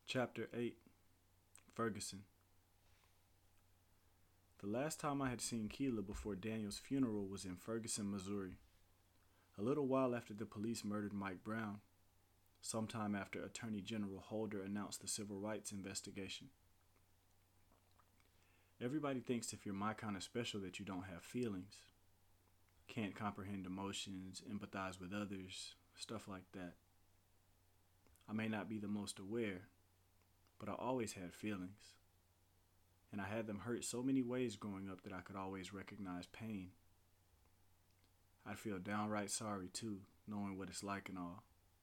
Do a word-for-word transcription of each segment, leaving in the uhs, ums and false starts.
Chapter eight. Ferguson. The last time I had seen Keela before Daniel's funeral was in Ferguson, Missouri. A little while after the police murdered Mike Brown, sometime after Attorney General Holder announced the civil rights investigation. Everybody thinks if you're my kind of special that you don't have feelings, can't comprehend emotions, empathize with others, stuff like that. I may not be the most aware, but I always had feelings. And I had them hurt so many ways growing up that I could always recognize pain. I'd feel downright sorry too, knowing what it's like and all.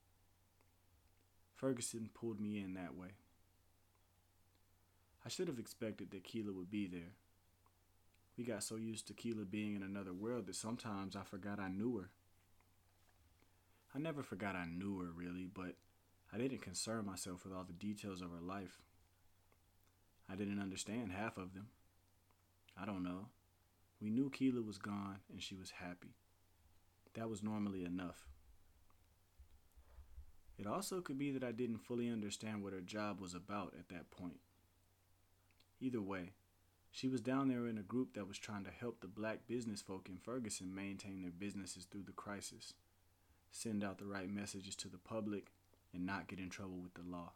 Ferguson pulled me in that way. I should have expected that Keela would be there. We got so used to Keela being in another world that sometimes I forgot I knew her. I never forgot I knew her, really, but I didn't concern myself with all the details of her life. I didn't understand half of them. I don't know. We knew Keela was gone and she was happy. That was normally enough. It also could be that I didn't fully understand what her job was about at that point. Either way, she was down there in a group that was trying to help the black business folk in Ferguson maintain their businesses through the crisis, send out the right messages to the public, and not get in trouble with the law.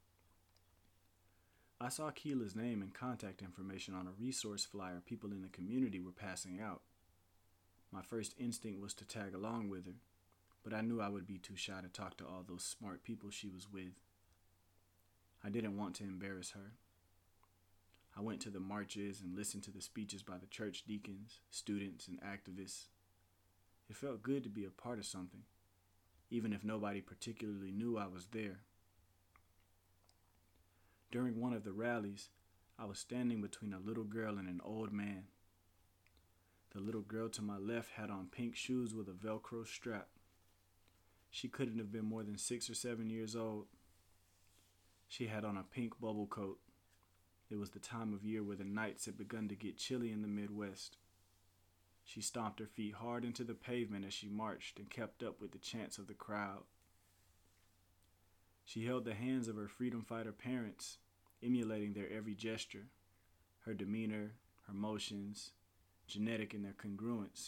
I saw Keela's name and contact information on a resource flyer people in the community were passing out. My first instinct was to tag along with her, but I knew I would be too shy to talk to all those smart people she was with. I didn't want to embarrass her. I went to the marches and listened to the speeches by the church deacons, students, and activists. It felt good to be a part of something, even if nobody particularly knew I was there. During one of the rallies, I was standing between a little girl and an old man. The little girl to my left had on pink shoes with a Velcro strap. She couldn't have been more than six or seven years old. She had on a pink bubble coat. It was the time of year where the nights had begun to get chilly in the Midwest. She stomped her feet hard into the pavement as she marched and kept up with the chants of the crowd. She held the hands of her freedom fighter parents, emulating their every gesture, her demeanor, her motions, genetic in their congruence.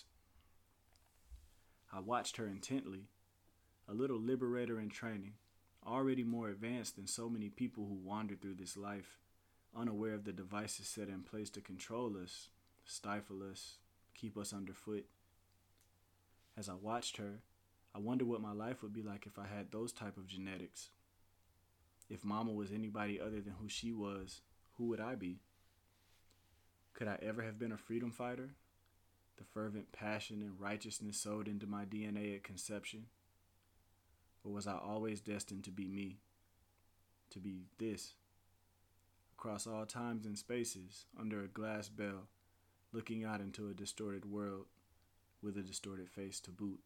I watched her intently, a little liberator in training, already more advanced than so many people who wander through this life, unaware of the devices set in place to control us, stifle us, keep us underfoot. As I watched her, I wondered what my life would be like if I had those type of genetics. If Mama was anybody other than who she was, who would I be? Could I ever have been a freedom fighter? The fervent passion and righteousness sewed into my D N A at conception? Or was I always destined to be me? To be this? Across all times and spaces, under a glass bell, looking out into a distorted world, with a distorted face to boot.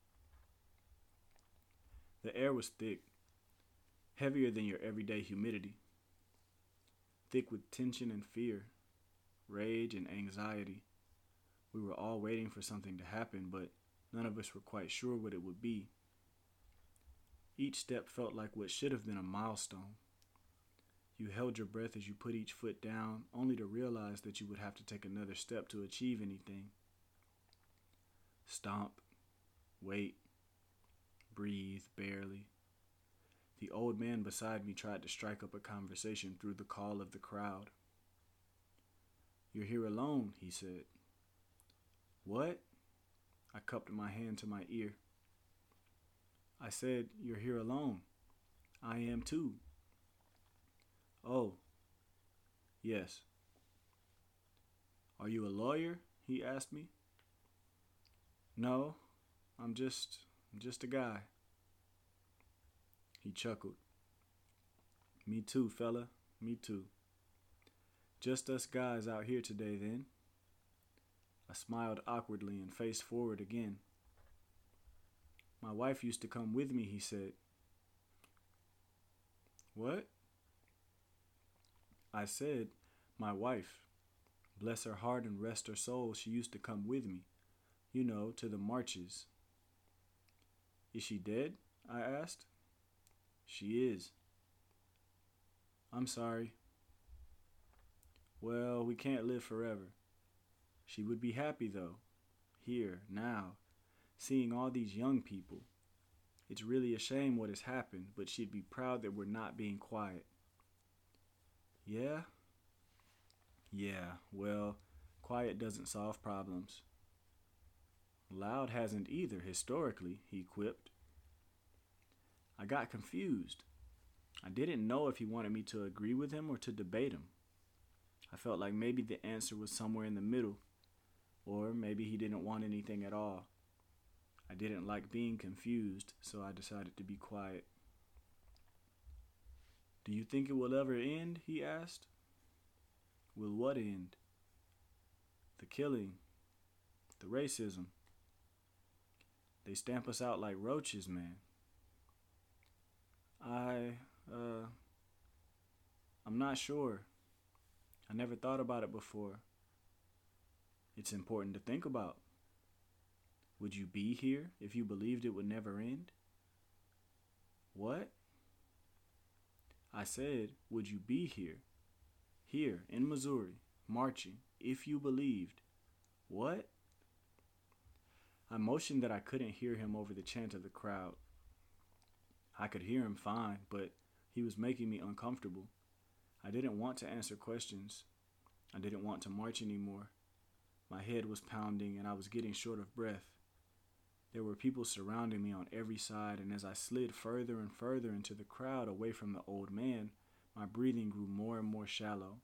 The air was thick, heavier than your everyday humidity, thick with tension and fear, rage and anxiety. We were all waiting for something to happen, but none of us were quite sure what it would be. Each step felt like what should have been a milestone. You held your breath as you put each foot down, only to realize that you would have to take another step to achieve anything. Stomp, wait, breathe barely. The old man beside me tried to strike up a conversation through the call of the crowd. "You're here alone," he said. "What?" I cupped my hand to my ear. I said, "You're here alone. I am too." "Oh, yes." "Are you a lawyer?" he asked me. "No, I'm just, I'm just a guy." He chuckled. "Me too, fella, me too. Just us guys out here today, then." I smiled awkwardly and faced forward again. "My wife used to come with me," he said. "What?" I said, "My wife. Bless her heart and rest her soul, she used to come with me. You know, to the marches." "Is she dead?" I asked. "She is." I'm sorry. Well, we can't live forever. She would be happy, though, here, now, seeing all these young people. It's really a shame what has happened, but she'd be proud that we're not being quiet. Yeah? Yeah, well, quiet doesn't solve problems. Loud hasn't either, historically, he quipped. I got confused. I didn't know if he wanted me to agree with him or to debate him. I felt like maybe the answer was somewhere in the middle, or maybe he didn't want anything at all. I didn't like being confused, so I decided to be quiet. Do you think it will ever end? He asked. Will what end? The killing, the racism. They stamp us out like roaches, man. I, uh, I'm not sure. I never thought about it before. It's important to think about. Would you be here if you believed it would never end? What? I said, would you be here, here in Missouri, marching, if you believed? What? I motioned that I couldn't hear him over the chant of the crowd. I could hear him fine, but he was making me uncomfortable. I didn't want to answer questions. I didn't want to march anymore. My head was pounding and I was getting short of breath. There were people surrounding me on every side, and as I slid further and further into the crowd away from the old man, my breathing grew more and more shallow.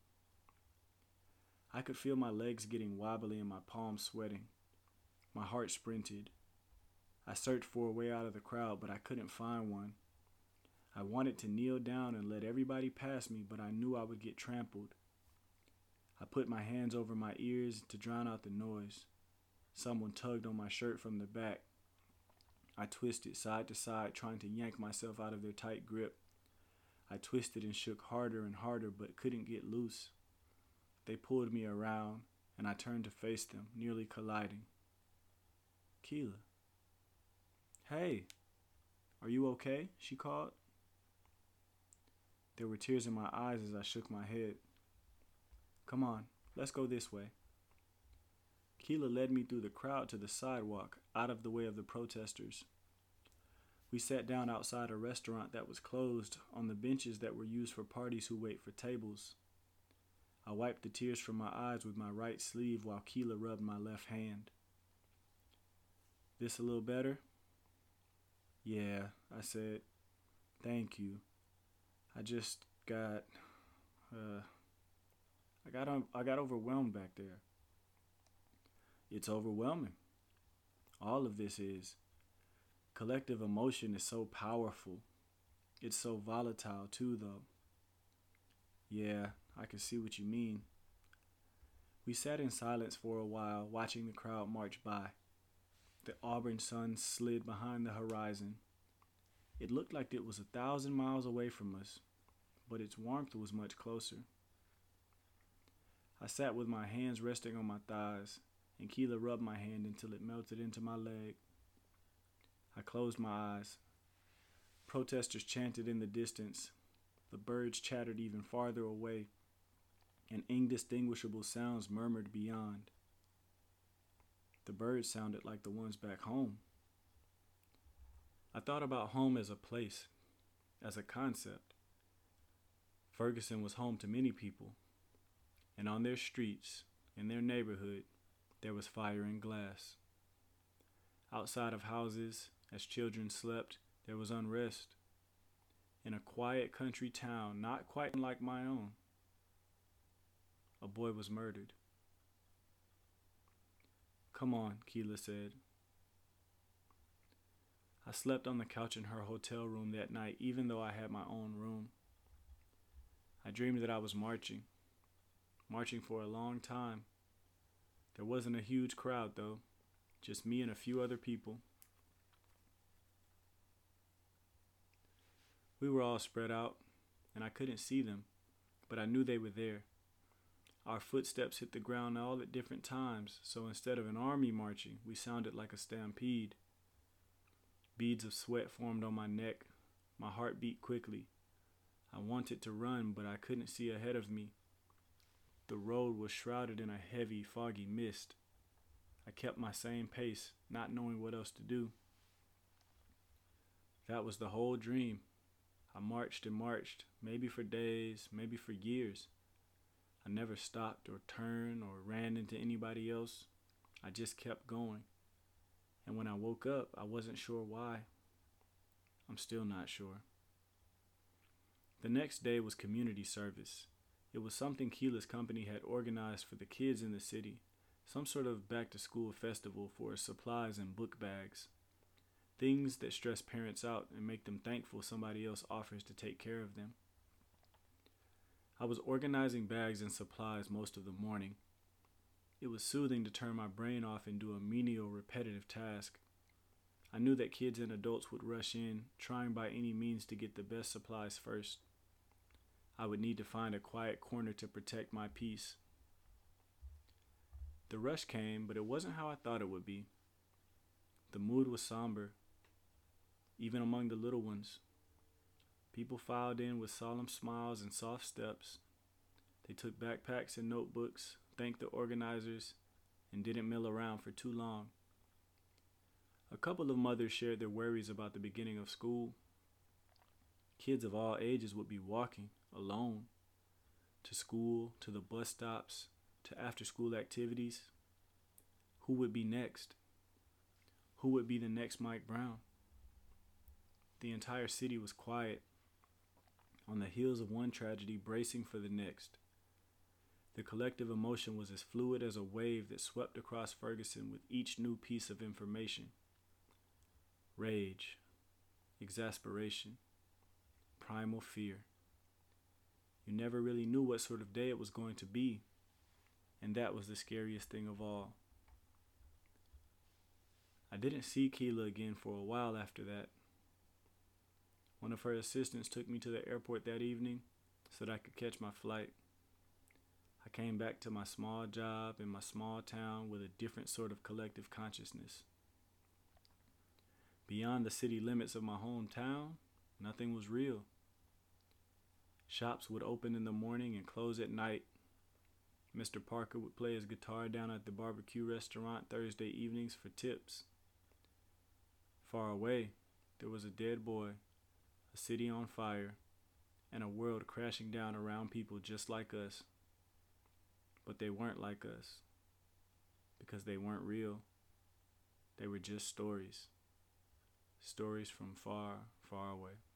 I could feel my legs getting wobbly and my palms sweating. My heart sprinted. I searched for a way out of the crowd, but I couldn't find one. I wanted to kneel down and let everybody pass me, but I knew I would get trampled. I put my hands over my ears to drown out the noise. Someone tugged on my shirt from the back. I twisted side to side, trying to yank myself out of their tight grip. I twisted and shook harder and harder, but couldn't get loose. They pulled me around, and I turned to face them, nearly colliding. Keela. Hey, are you okay? She called. There were tears in my eyes as I shook my head. Come on, let's go this way. Keela led me through the crowd to the sidewalk, out of the way of the protesters. We sat down outside a restaurant that was closed on the benches that were used for parties who wait for tables. I wiped the tears from my eyes with my right sleeve while Keela rubbed my left hand. This a little better? Yeah, I said. Thank you. I just got, uh, I got, um, I got overwhelmed back there. It's overwhelming. All of this is. Collective emotion is so powerful. It's so volatile too, though. Yeah, I can see what you mean. We sat in silence for a while, watching the crowd march by. The auburn sun slid behind the horizon. It looked like it was a thousand miles away from us, but its warmth was much closer. I sat with my hands resting on my thighs, and Keela rubbed my hand until it melted into my leg. I closed my eyes. Protesters chanted in the distance. The birds chattered even farther away, and indistinguishable sounds murmured beyond. The birds sounded like the ones back home. I thought about home as a place, as a concept. Ferguson was home to many people, and on their streets, in their neighborhood, there was fire and glass. Outside of houses, as children slept, there was unrest. In a quiet country town, not quite like my own, a boy was murdered. Come on, Keela said. I slept on the couch in her hotel room that night, even though I had my own room. I dreamed that I was marching, marching for a long time. There wasn't a huge crowd, though, just me and a few other people. We were all spread out, and I couldn't see them, but I knew they were there. Our footsteps hit the ground all at different times, so instead of an army marching, we sounded like a stampede. Beads of sweat formed on my neck. My heart beat quickly. I wanted to run, but I couldn't see ahead of me. The road was shrouded in a heavy, foggy mist. I kept my same pace, not knowing what else to do. That was the whole dream. I marched and marched, maybe for days, maybe for years. I never stopped or turned or ran into anybody else. I just kept going. And when I woke up, I wasn't sure why. I'm still not sure. The next day was community service. It was something Keela's company had organized for the kids in the city, some sort of back-to-school festival for supplies and book bags. Things that stress parents out and make them thankful somebody else offers to take care of them. I was organizing bags and supplies most of the morning. It was soothing to turn my brain off and do a menial, repetitive task. I knew that kids and adults would rush in, trying by any means to get the best supplies first. I would need to find a quiet corner to protect my peace. The rush came, but it wasn't how I thought it would be. The mood was somber, even among the little ones. People filed in with solemn smiles and soft steps. They took backpacks and notebooks, thanked the organizers, and didn't mill around for too long. A couple of mothers shared their worries about the beginning of school. Kids of all ages would be walking, alone, to school, to the bus stops, to after-school activities. Who would be next? Who would be the next Mike Brown? The entire city was quiet, on the heels of one tragedy, bracing for the next. The collective emotion was as fluid as a wave that swept across Ferguson with each new piece of information. Rage, exasperation, primal fear. You never really knew what sort of day it was going to be, and that was the scariest thing of all. I didn't see Keela again for a while after that. One of her assistants took me to the airport that evening so that I could catch my flight. I came back to my small job in my small town with a different sort of collective consciousness. Beyond the city limits of my hometown, nothing was real. Shops would open in the morning and close at night. Mister Parker would play his guitar down at the barbecue restaurant Thursday evenings for tips. Far away, there was a dead boy, a city on fire, and a world crashing down around people just like us. But they weren't like us, because they weren't real. They were just stories. Stories from far, far away.